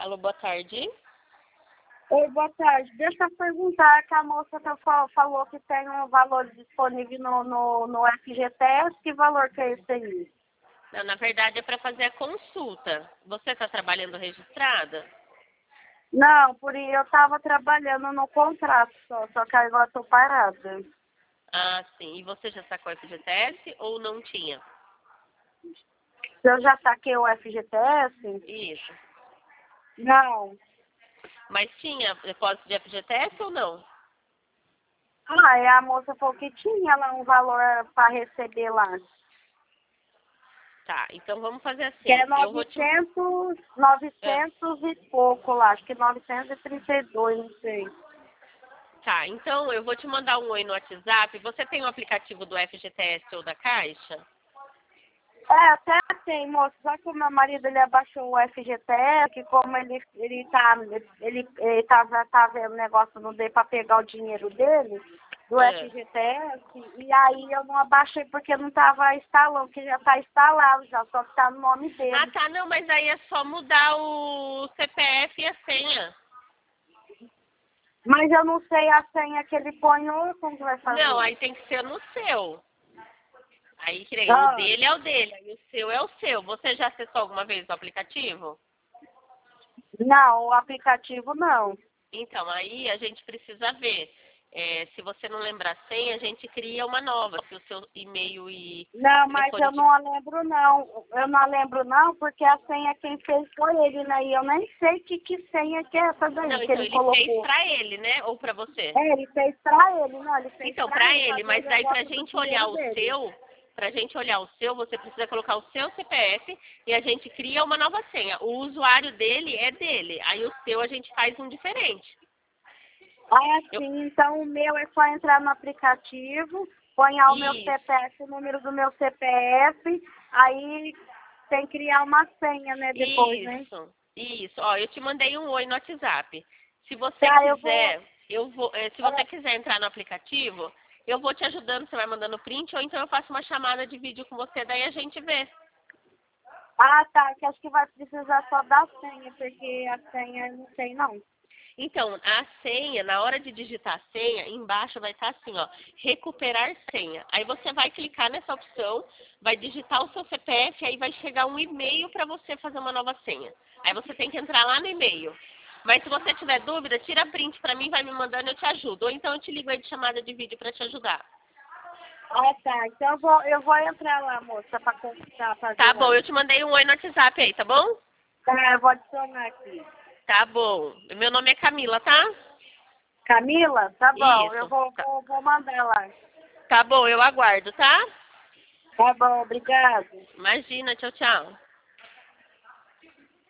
Alô, boa tarde. Oi, boa tarde. Deixa eu perguntar que a moça falou que tem um valor disponível no FGTS. Que valor que é esse aí? Não, na verdade é para fazer a consulta. Você está trabalhando registrada? Não, eu estava trabalhando no contrato só que agora estou parada. Ah, sim. E você já sacou FGTS ou não tinha? Eu já saquei o FGTS? Isso. Não. Mas tinha depósito de FGTS ou não? Ah, e a moça falou que tinha lá um valor para receber lá. Tá, então vamos fazer Que assim. é Eu vou te... 900 e pouco lá. Acho que 932, não sei. Tá, então eu vou te mandar um oi no WhatsApp. Você tem o aplicativo do FGTS ou da Caixa? É, até tem, moço, só que o meu marido ele abaixou o FGTS, que como tá vendo negócio no dele para pegar o dinheiro dele, do É. FGTS, e aí eu não abaixei porque não tava instalando, que já tá instalado já, só que tá no nome Ah, dele. tá, não, mas aí é só mudar o CPF e a senha. Mas eu não sei a senha que ele põe ou como que vai Não, fazer. aí tem que ser no seu. Aí, que nem, o Ah, dele é o dele, aí o seu é o seu. Você já acessou alguma vez o aplicativo? não, o aplicativo não. Então, aí a gente precisa ver. Se você não lembrar a senha, a gente cria uma nova. Se o seu e-mail e Não, mas telefone eu de... não lembro não. Eu não lembro não, porque a senha quem fez foi ele, né? E eu nem sei que senha que é essa daí Não, que então ele ele fez colocou. pra ele, né? Ou pra você? É, ele fez pra ele, não, ele fez Então, pra pra ele ele, fazer o mas daí pra negócio do gente olhar dinheiro o dele. seu, você precisa colocar o seu CPF e a gente cria uma nova senha. O usuário dele é dele, aí o seu a gente faz um diferente. Ah, Eu, sim, então o meu é só entrar no aplicativo, põe o meu isso, CPF, o número do meu CPF, aí tem que criar uma senha, né, depois, né? isso. Ó, eu te mandei um oi no WhatsApp. Se você Tá, eu vou. quiser, se você quiser entrar no aplicativo, eu vou te ajudando, você vai mandando print, ou então eu faço uma chamada de vídeo com você, daí a gente vê. Ah, tá, que acho que vai precisar só da senha, porque a senha eu não sei não. Então, a senha, na hora de digitar a senha, embaixo vai estar assim, ó, recuperar senha. Aí você vai clicar nessa opção, vai digitar o seu CPF, aí vai chegar um e-mail para você fazer uma nova senha. Aí você tem que entrar lá no e-mail. Mas se você tiver dúvida, tira print para mim, vai me mandando, eu te ajudo. Ou então eu te ligo aí de chamada de vídeo para te ajudar. Ah, tá. Então eu vou entrar lá, moça, pra consultar, fazer Tá bom, lá. eu te mandei um oi no WhatsApp aí, tá bom? Tá, eu vou adicionar aqui. Tá bom. Meu nome é Camila, tá? Camila? Tá bom, eu Isso. vou, Tá, vou, vou mandar lá. tá bom, eu aguardo, tá? Tá bom, obrigado. Imagina, tchau, tchau.